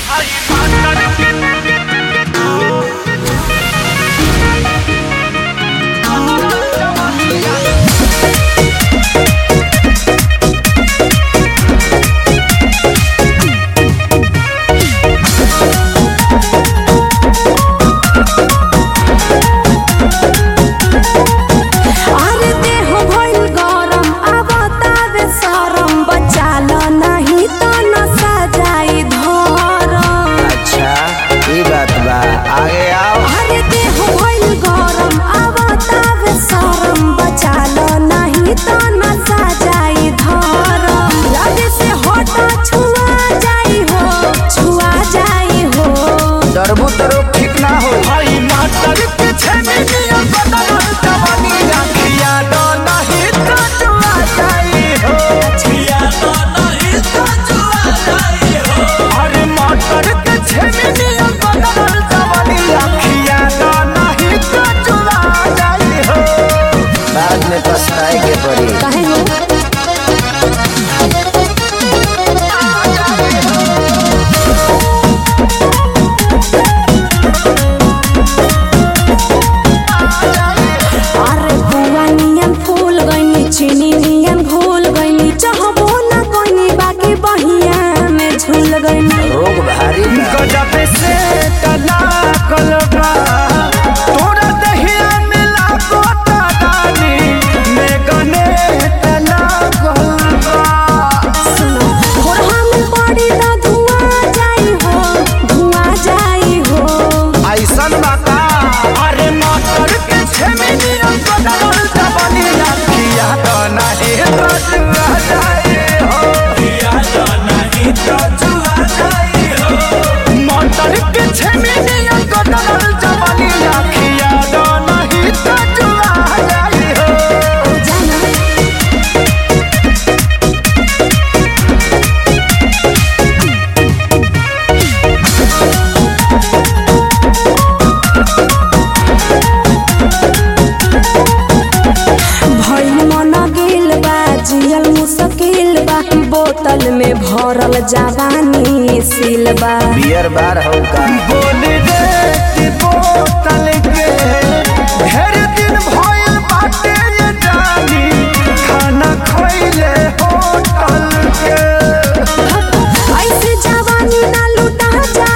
रोग भारी गजब से तना कलबा तोरा दहिया मिला कोता डाली में गने तना कलबा सुनो और हम पड़ी ना धुआं जाई हो ऐसन बाका अरे मास्टर के छेमिनिया बदल जवानी किया तो नहीं तो जुआ जाए हो किया तो नहीं तो जुआ जाए हो मास्टर के छेमिनिया बदल जवानी किया तो नहीं तो जुआ जाए हो जाना भइल मन गेल बा जियल मुश्किल बा बोतल में भरल जवानी सिलबा बियर बार हो का बोल रे कि बोतल के ढेर दिन भइल बाटे ये जानी खाना खइले होटल के ऐसे जवानी ना लुटा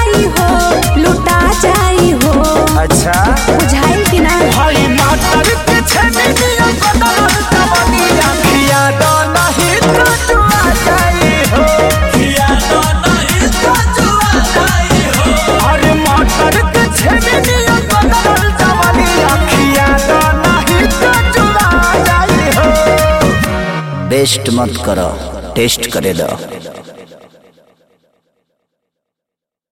जाई हो अच्छा बुझाइल कि ना भाई मास्टर के छेमिनिया बदल जवानी किया तो नहीं तो जुआ जाई हो किया तो नहीं तो जुआ जाई हो अरे मास्टर के छेमिनिया बदल जवानी किया तो नहीं तो जुआ जाई हो बेस्ट मत करो टेस्ट करे दो।